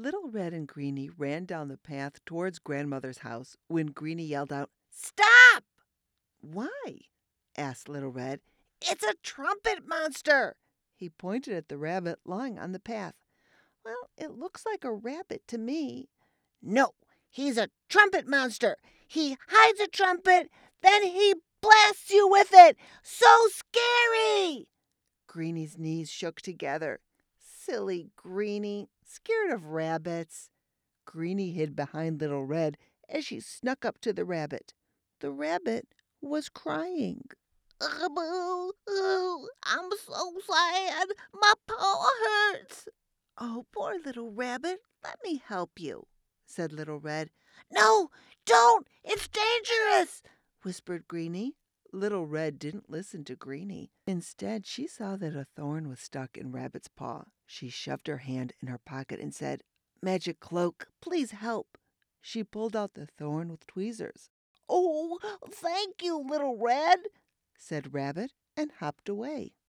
Little Red and Greenie ran down the path towards Grandmother's house when Greenie yelled out, "Stop!" "Why?" asked Little Red. "It's a trumpet monster!" He pointed at the rabbit lying on the path. "Well, it looks like a rabbit to me." "No, he's a trumpet monster. He hides a trumpet, then he blasts you with it. So scary!" Greenie's knees shook together. Silly Greenie, scared of rabbits. Greenie hid behind Little Red as she snuck up to the rabbit. The rabbit was crying. "Boo, I'm so sad. My paw hurts." "Oh, poor little rabbit, let me help you," said Little Red. "No, don't! It's dangerous!" whispered Greenie. Little Red didn't listen to Greenie. Instead, she saw that a thorn was stuck in Rabbit's paw. She shoved her hand in her pocket and said, "Magic Cloak, please help." She pulled out the thorn with tweezers. "Oh, thank you, Little Red," said Rabbit and hopped away.